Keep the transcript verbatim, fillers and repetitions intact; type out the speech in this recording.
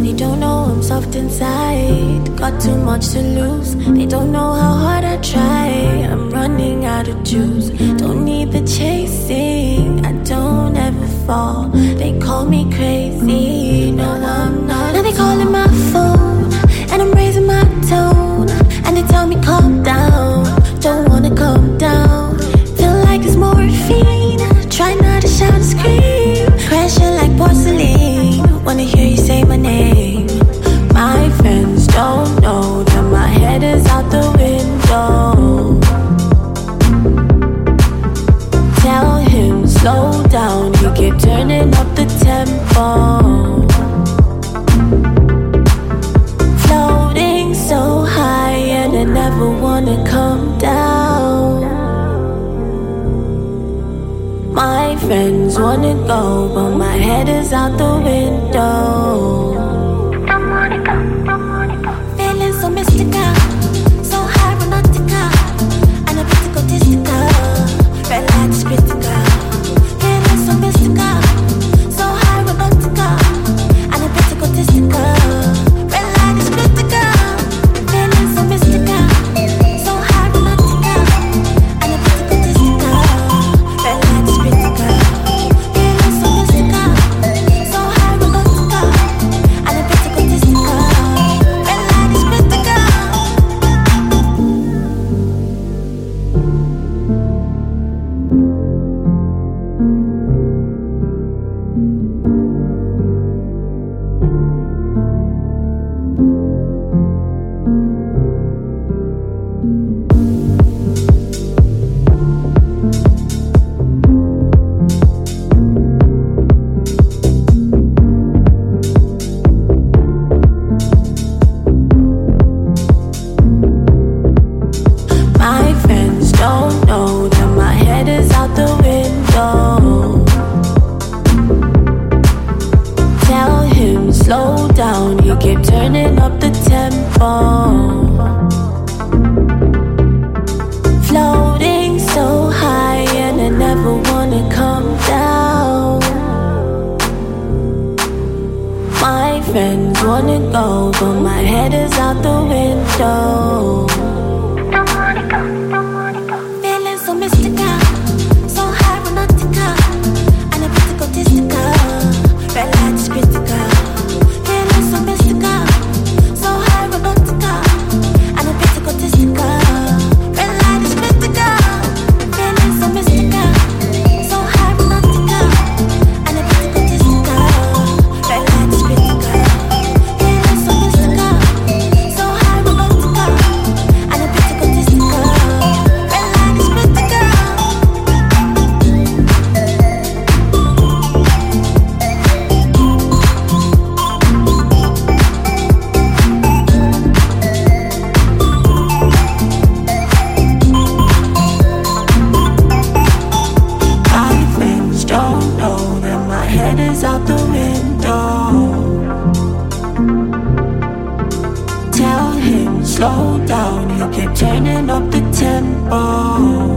They don't know I'm soft inside. Got too much to lose. They don't know how hard I try. I'm running out of juice. Don't need the chasing. I don't ever fall. They call me crazy. No, I'm not. Now they calling my phone, and I'm raising my tone, and they tell me calm down. Don't wanna calm down. Feel like it's morphine. Try not to shout and scream. Crashing like porcelain. Wanna hear you say my name. My friends don't know that my head is out the window. Tell him slow down. He keep turning up the tempo. Floating so high and I never wanna come down. My friends wanna go, but my head is out the window. Don't wanna go, don't wanna go. Feeling so mystical, so hypnotica, analytical, distica, red light is critical. Feeling so mystical, so hypnotica, analytical, distica, red light is critical. Feeling so mystical, so hypnotica, analytical, distica, red light is critical. Feeling so mystical, so hypnotica, analytical, distica, red light is critical. My friends don't know that my head is out the window. Tell him slow down. He keep turning up the tempo. Floating so high and I never wanna come down. My friends wanna go, but my head is out the window. Feeling so mystical, so hypnotica, analytical, distica, red light is critical. Feeling so mystical, so hypnotica, analytical, distica, red light is critical. Feeling so mystical, so hypnotica, analytical, distica, red light is critical. Feeling so mystical, so hypnotica, analytical, distica, red light is critical. My friends don't know that my head is out the window. Tell him slow down. You keep turning up the tempo.